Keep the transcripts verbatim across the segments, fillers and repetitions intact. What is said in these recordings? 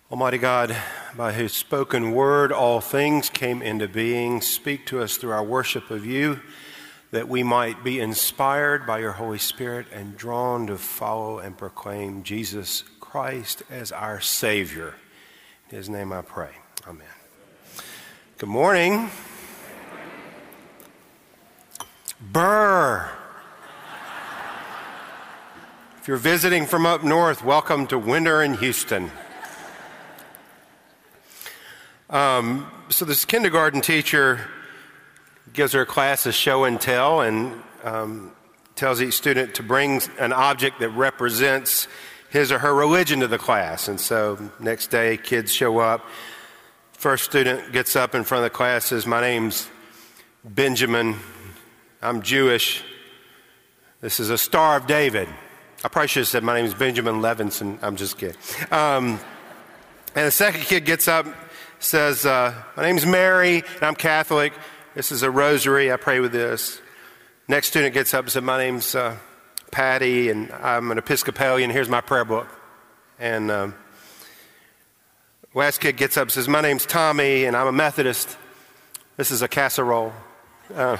Almighty God, by whose spoken word all things came into being, speak to us through our worship of you, that we might be inspired by your Holy Spirit and drawn to follow and proclaim Jesus Christ as our Savior. In his name I pray. Amen. Good morning. Burr. If you're visiting from up north, welcome to winter in Houston. Um, so this kindergarten teacher gives her class a show and tell and um, tells each student to bring an object that represents his or her religion to the class. And so next day, kids show up. First student gets up in front of the class, says, "My name's Benjamin. I'm Jewish. This is a Star of David." I probably should have said, "My name is Benjamin Levinson." I'm just kidding. Um, and the second kid gets up, says, uh, "My name's Mary, and I'm Catholic. This is a rosary. I pray with this." Next student gets up and says, "My name's uh, Patty, and I'm an Episcopalian. Here's my prayer book." And um, last kid gets up and says, "My name's Tommy, and I'm a Methodist. This is a casserole." Uh,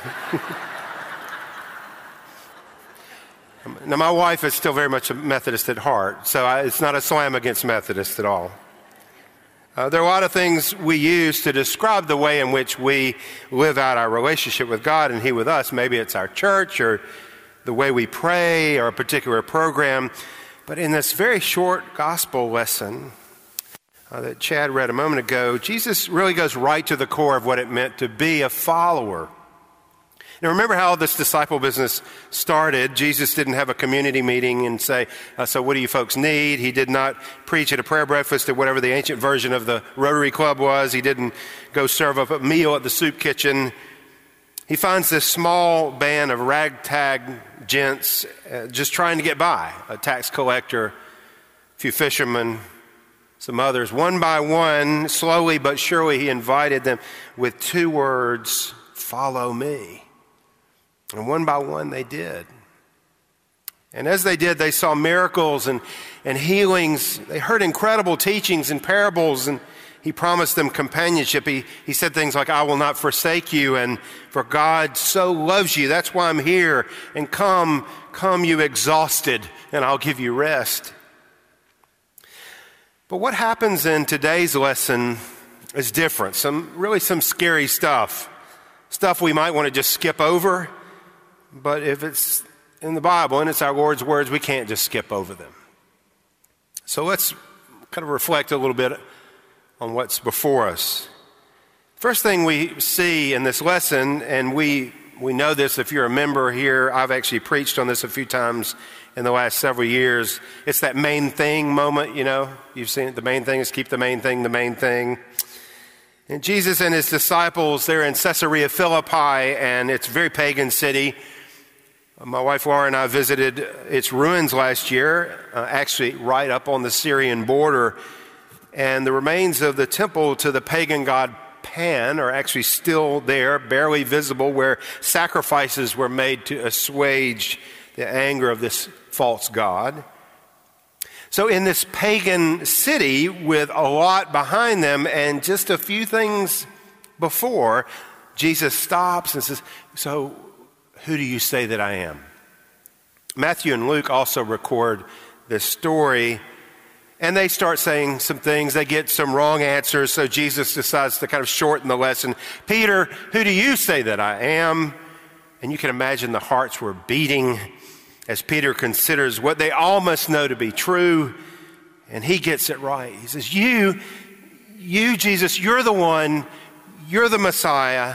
now, my wife is still very much a Methodist at heart, so I, it's not a slam against Methodists at all. Uh, there are a lot of things we use to describe the way in which we live out our relationship with God and He with us. Maybe it's our church or the way we pray or a particular program. But in this very short gospel lesson uh, that Chad read a moment ago, Jesus really goes right to the core of what it meant to be a follower. Now, remember how this disciple business started. Jesus didn't have a community meeting and say, uh, so what do you folks need? He did not preach at a prayer breakfast at whatever the ancient version of the Rotary Club was. He didn't go serve up a meal at the soup kitchen. He finds this small band of ragtag gents uh, just trying to get by, a tax collector, a few fishermen, some others. One by one, slowly but surely, he invited them with two words, "Follow me." And one by one they did. And as they did, they saw miracles and, and healings. They heard incredible teachings and parables, and he promised them companionship. He, he said things like, "I will not forsake you," and "For God so loves you, that's why I'm here. And come, come you exhausted, and I'll give you rest." But what happens in today's lesson is different. Some really some scary stuff. Stuff we might want to just skip over. But if it's in the Bible and it's our Lord's words, we can't just skip over them. So let's kind of reflect a little bit on what's before us. First thing we see in this lesson, and we we know this if you're a member here, I've actually preached on this a few times in the last several years. It's that main thing moment, you know. You've seen it. The main thing is keep the main thing the main thing. And Jesus and his disciples, they're in Caesarea Philippi, and it's a very pagan city. My wife Laura and I visited its ruins last year, uh, actually right up on the Syrian border. And the remains of the temple to the pagan god Pan are actually still there, barely visible, where sacrifices were made to assuage the anger of this false god. So in this pagan city with a lot behind them and just a few things before, Jesus stops and says, "So who do you say that I am?" Matthew and Luke also record this story, and they start saying some things. They get some wrong answers, so Jesus decides to kind of shorten the lesson. "Peter, who do you say that I am?" And you can imagine the hearts were beating as Peter considers what they all must know to be true, and he gets it right. He says, you, you, Jesus, you're the one, you're the Messiah.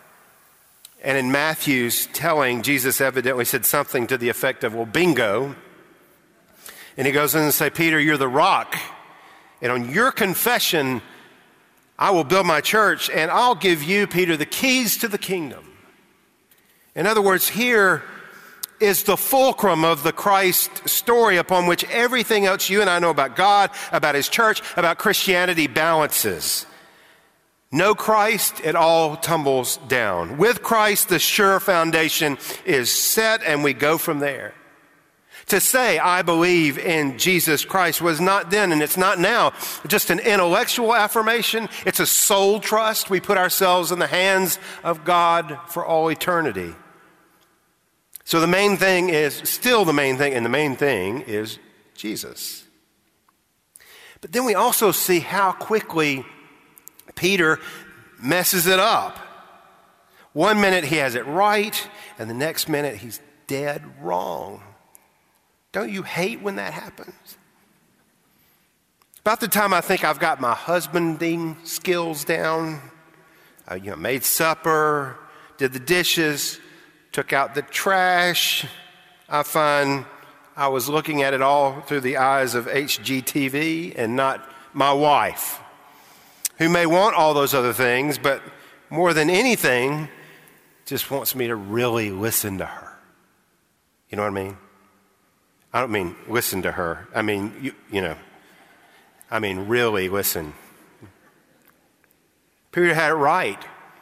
And in Matthew's telling, Jesus evidently said something to the effect of, "Well, bingo." And he goes in and says, "Peter, you're the rock, and on your confession, I will build my church, and I'll give you, Peter, the keys to the kingdom." In other words, here is the fulcrum of the Christ story upon which everything else you and I know about God, about his church, about Christianity balances. No Christ, it all tumbles down. With Christ, the sure foundation is set, and we go from there. To say, I believe in Jesus Christ was not then and it's not now just an intellectual affirmation. It's a soul trust. We put ourselves in the hands of God for all eternity. So the main thing is still the main thing, and the main thing is Jesus. But then we also see how quickly Peter messes it up. One minute he has it right, and the next minute he's dead wrong. Don't you hate when that happens? About the time I think I've got my husbanding skills down, I you know, made supper, did the dishes, took out the trash, I find I was looking at it all through the eyes of H G T V and not my wife, who may want all those other things, but more than anything, just wants me to really listen to her. You know what I mean? I don't mean listen to her. I mean, you, you know, I mean really listen. Peter had it right.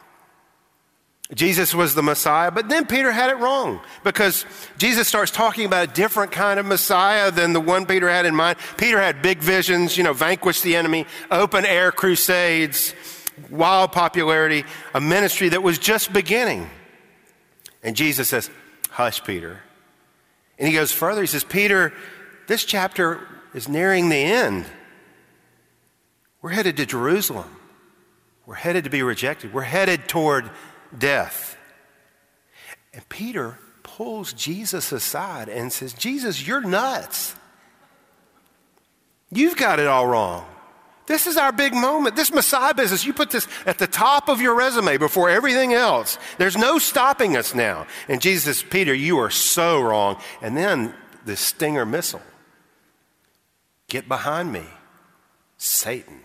Jesus was the Messiah, but then Peter had it wrong because Jesus starts talking about a different kind of Messiah than the one Peter had in mind. Peter had big visions, you know, vanquish the enemy, open air crusades, wild popularity, a ministry that was just beginning. And Jesus says, hush, Peter. And he goes further. He says, Peter, this chapter is nearing the end. We're headed to Jerusalem. We're headed to be rejected. We're headed toward death. And Peter pulls Jesus aside and says, Jesus, you're nuts. You've got it all wrong. This is our big moment. This Messiah business, you put this at the top of your resume before everything else. There's no stopping us now. And Jesus says, Peter, you are so wrong. And then the Stinger missile. Get behind me, Satan.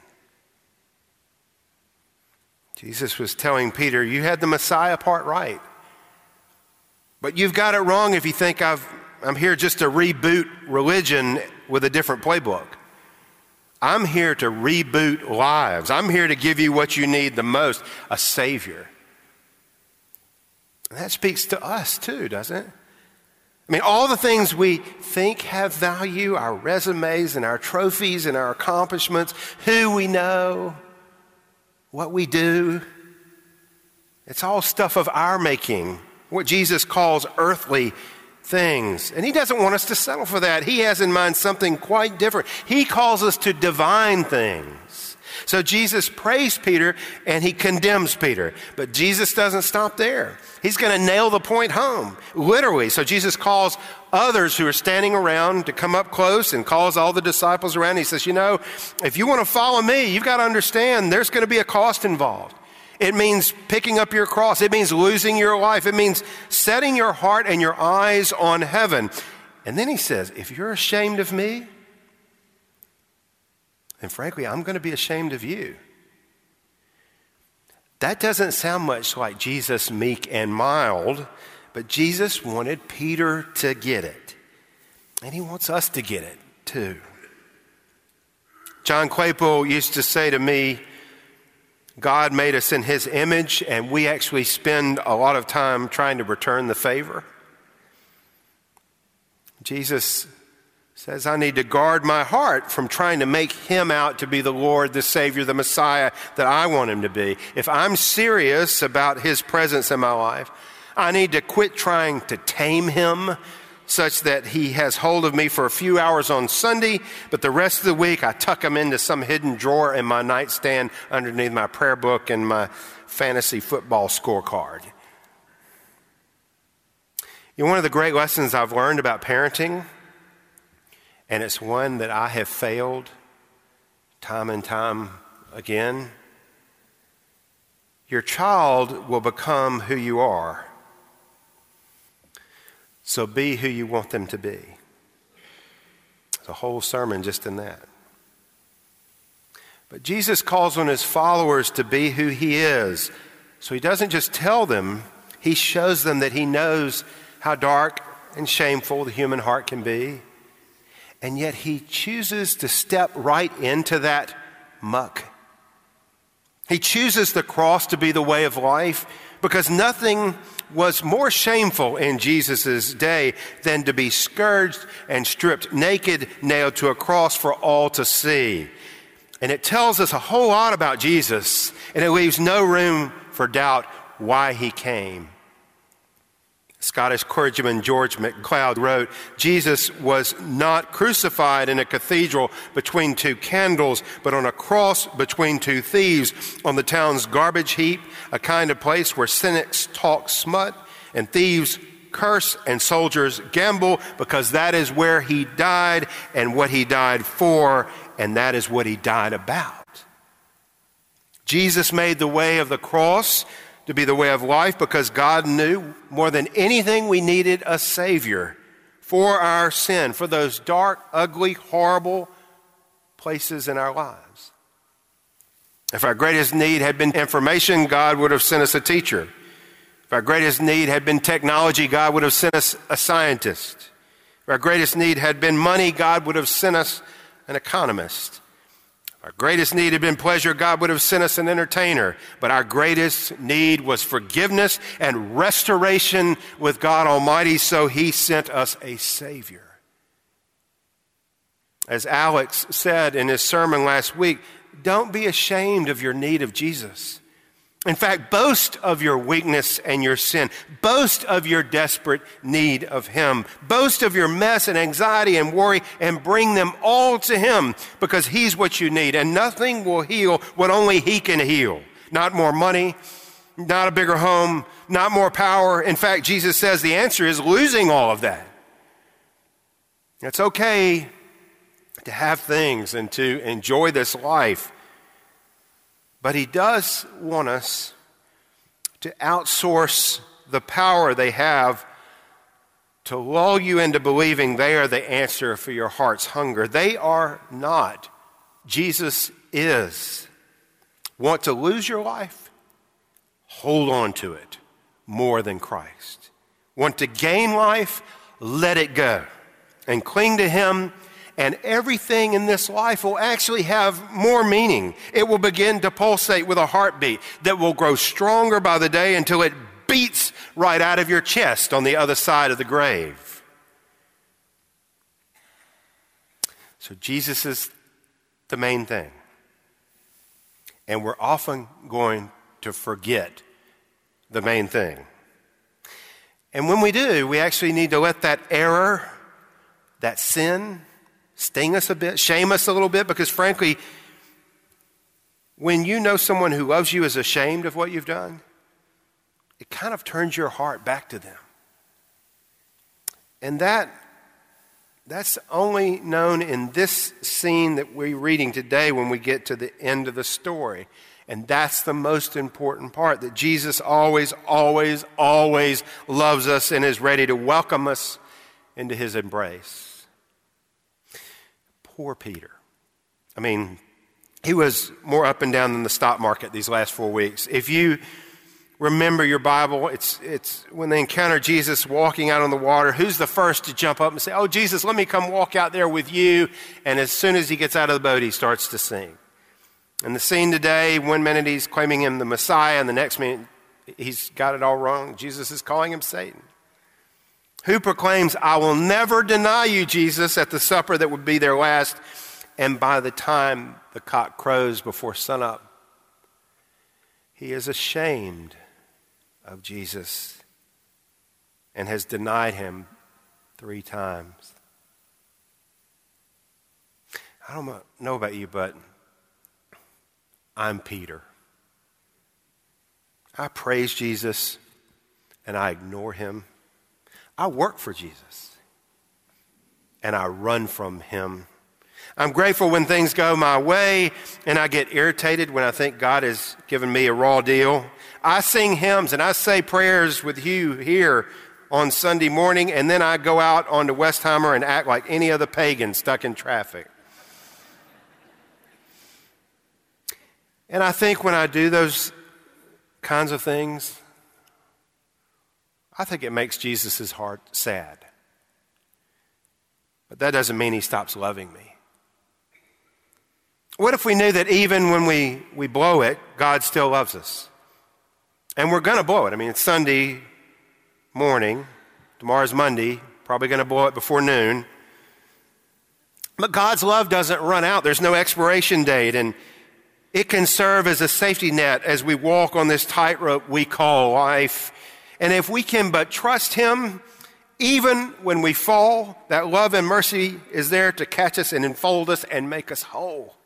Jesus was telling Peter, you had the Messiah part right. But you've got it wrong if you think I've, I'm here just to reboot religion with a different playbook. I'm here to reboot lives. I'm here to give you what you need the most, a Savior. And that speaks to us too, doesn't it? I mean, all the things we think have value, our resumes and our trophies and our accomplishments, who we know, what we do, it's all stuff of our making, what Jesus calls earthly things. And he doesn't want us to settle for that. He has in mind something quite different. He calls us to divine things. So Jesus praised Peter and he condemns Peter. But Jesus doesn't stop there. He's going to nail the point home, literally. So Jesus calls others who are standing around to come up close and calls all the disciples around. He says, you know, if you want to follow me, you've got to understand there's going to be a cost involved. It means picking up your cross. It means losing your life. It means setting your heart and your eyes on heaven. And then he says, if you're ashamed of me, then frankly, I'm going to be ashamed of you. That doesn't sound much like Jesus, meek and mild, but Jesus wanted Peter to get it. And he wants us to get it too. John Claypool used to say to me, God made us in his image, and we actually spend a lot of time trying to return the favor. Jesus says, I need to guard my heart from trying to make him out to be the Lord, the Savior, the Messiah that I want him to be. If I'm serious about his presence in my life, I need to quit trying to tame him such that he has hold of me for a few hours on Sunday, but the rest of the week I tuck him into some hidden drawer in my nightstand underneath my prayer book and my fantasy football scorecard. You know, one of the great lessons I've learned about parenting, and it's one that I have failed time and time again, your child will become who you are. So be who you want them to be. There's a whole sermon just in that. But Jesus calls on his followers to be who he is. So he doesn't just tell them, he shows them that he knows how dark and shameful the human heart can be. And yet he chooses to step right into that muck. He chooses the cross to be the way of life because nothing was more shameful in Jesus' day than to be scourged and stripped naked, nailed to a cross for all to see. And it tells us a whole lot about Jesus, and it leaves no room for doubt why he came. Scottish clergyman George MacLeod wrote, Jesus was not crucified in a cathedral between two candles, but on a cross between two thieves on the town's garbage heap, a kind of place where cynics talk smut and thieves curse and soldiers gamble, because that is where he died and what he died for, and that is what he died about. Jesus made the way of the cross to be the way of life because God knew more than anything we needed a Savior for our sin, for those dark, ugly, horrible places in our lives. If our greatest need had been information, God would have sent us a teacher. If our greatest need had been technology, God would have sent us a scientist. If our greatest need had been money, God would have sent us an economist. Our greatest need had been pleasure, God would have sent us an entertainer. But our greatest need was forgiveness and restoration with God Almighty, so he sent us a Savior. As Alex said in his sermon last week, don't be ashamed of your need of Jesus. In fact, boast of your weakness and your sin. Boast of your desperate need of him. Boast of your mess and anxiety and worry, and bring them all to him, because he's what you need. And nothing will heal what only he can heal. Not more money, not a bigger home, not more power. In fact, Jesus says the answer is losing all of that. It's okay to have things and to enjoy this life. But he does want us to outsource the power they have to lull you into believing they are the answer for your heart's hunger. They are not. Jesus is. Want to lose your life? Hold on to it more than Christ. Want to gain life? Let it go and cling to him. And everything in this life will actually have more meaning. It will begin to pulsate with a heartbeat that will grow stronger by the day until it beats right out of your chest on the other side of the grave. So Jesus is the main thing. And we're often going to forget the main thing. And when we do, we actually need to let that error, that sin, sting us a bit, shame us a little bit, because frankly, when you know someone who loves you is ashamed of what you've done, it kind of turns your heart back to them. And that that's only known in this scene that we're reading today when we get to the end of the story. And that's the most important part, that Jesus always, always, always loves us and is ready to welcome us into his embrace. Poor Peter. I mean, he was more up and down than the stock market these last four weeks. If you remember your Bible, it's it's when they encounter Jesus walking out on the water, who's the first to jump up and say, "Oh, Jesus, let me come walk out there with you." And as soon as he gets out of the boat, he starts to sing. And the scene today, one minute he's claiming him the Messiah, and the next minute he's got it all wrong. Jesus is calling him Satan. Who proclaims, "I will never deny you, Jesus," at the supper that would be their last, and by the time the cock crows before sunup, he is ashamed of Jesus and has denied him three times. I don't know about you, but I'm Peter. I praise Jesus and I ignore him. I work for Jesus, and I run from him. I'm grateful when things go my way, and I get irritated when I think God has given me a raw deal. I sing hymns, and I say prayers with you here on Sunday morning, and then I go out onto Westheimer and act like any other pagan stuck in traffic. And I think when I do those kinds of things, I think it makes Jesus' heart sad. But that doesn't mean he stops loving me. What if we knew that even when we, we blow it, God still loves us? And we're going to blow it. I mean, it's Sunday. morning. Tomorrow's Monday, probably going to blow it before noon. But God's love doesn't run out. There's no expiration date, and it can serve as a safety net as we walk on this tightrope we call life. And if we can but trust Him, even when we fall, that love and mercy is there to catch us and enfold us and make us whole.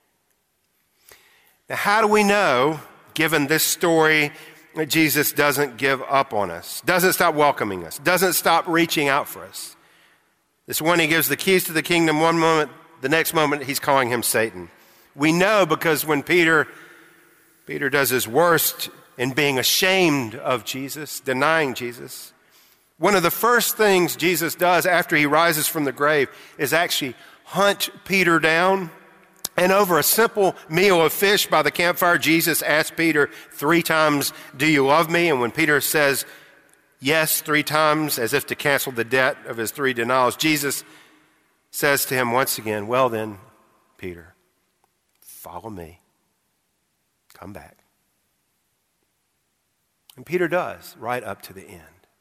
Now, how do we know, given this story, that Jesus doesn't give up on us, doesn't stop welcoming us, doesn't stop reaching out for us? This one, He gives the keys to the kingdom one moment, the next moment He's calling him Satan. We know because when Peter, Peter does his worst in being ashamed of Jesus, denying Jesus, one of the first things Jesus does after He rises from the grave is actually hunt Peter down. And over a simple meal of fish by the campfire, Jesus asks Peter three times, "Do you love me?" And when Peter says yes three times, as if to cancel the debt of his three denials, Jesus says to him once again, "Well then, Peter, follow me. Come back." And Peter does, right up to the end.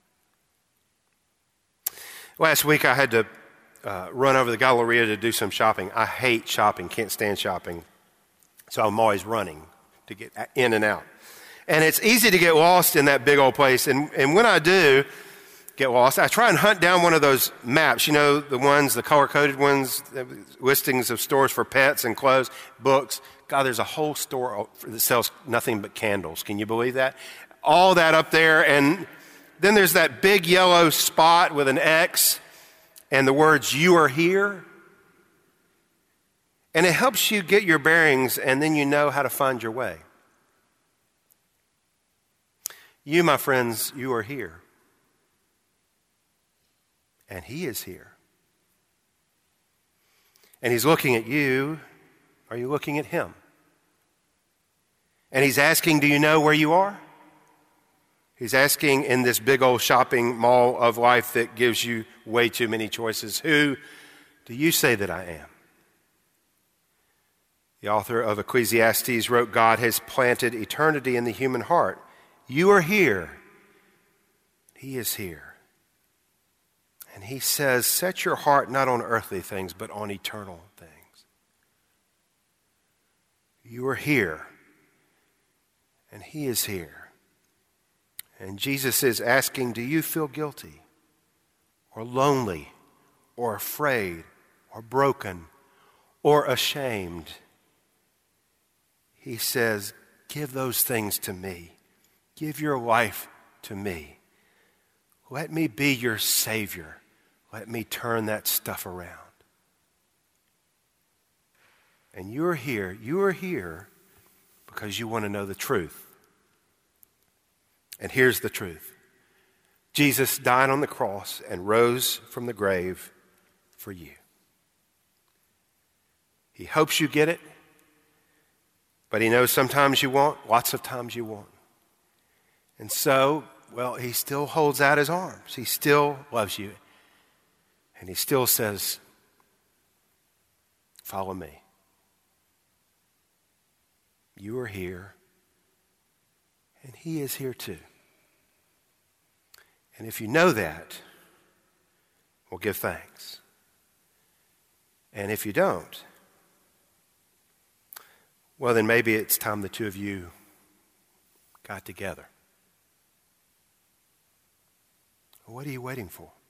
Last week I had to uh, run over the Galleria to do some shopping. I hate shopping, can't stand shopping. So I'm always running to get in and out. And it's easy to get lost in that big old place. And, and when I do get lost, I try and hunt down one of those maps. You know, the ones, the color-coded ones, listings of stores for pets and clothes, books. God, there's a whole store that sells nothing but candles. Can you believe that? All that up there, and then there's that big yellow spot with an X and the words, "You are here." And it helps you get your bearings, and then you know how to find your way. You, my friends, you are here. And He is here. And He's looking at you. Are you looking at Him? And He's asking, do you know where you are? He's asking in this big old shopping mall of life that gives you way too many choices, who do you say that I am? The author of Ecclesiastes wrote, God has planted eternity in the human heart. You are here. He is here. And He says, set your heart not on earthly things, but on eternal things. You are here. And He is here. And Jesus is asking, do you feel guilty or lonely or afraid or broken or ashamed? He says, give those things to me. Give your life to me. Let me be your Savior. Let me turn that stuff around. And you're here, you are here because you want to know the truth. And here's the truth. Jesus died on the cross and rose from the grave for you. He hopes you get it, but He knows sometimes you won't, lots of times you won't. And so, well, He still holds out His arms. He still loves you. And He still says, follow me. You are here, and He is here too. And if you know that, well, give thanks. And if you don't, well, then maybe it's time the two of you got together. What are you waiting for?